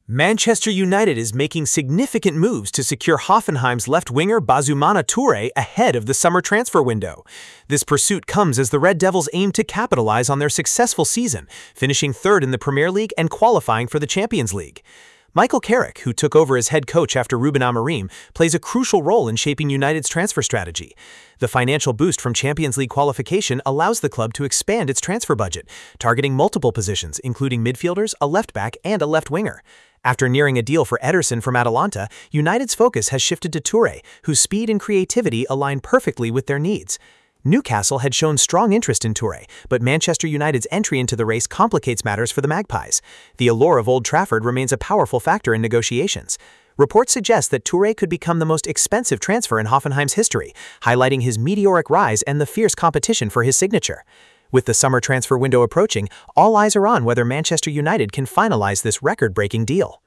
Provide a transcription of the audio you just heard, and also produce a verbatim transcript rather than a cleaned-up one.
Manchester United is making significant moves to secure Hoffenheim's left winger Bouzumana Touré ahead of the summer transfer window. This pursuit comes as the Red Devils aim to capitalize on their successful season, finishing third in the Premier League and qualifying for the Champions League. Michael Carrick, who took over as head coach after Ruben Amorim, plays a crucial role in shaping United's transfer strategy. The financial boost from Champions League qualification allows the club to expand its transfer budget, targeting multiple positions, including midfielders, a left back, and a left winger. After nearing a deal for Ederson from Atalanta, United's focus has shifted to Touré, whose speed and creativity align perfectly with their needs. Newcastle had shown strong interest in Touré, but Manchester United's entry into the race complicates matters for the Magpies. The allure of Old Trafford remains a powerful factor in negotiations. Reports suggest that Touré could become the most expensive transfer in Hoffenheim's history, highlighting his meteoric rise and the fierce competition for his signature. With the summer transfer window approaching, all eyes are on whether Manchester United can finalize this record-breaking deal.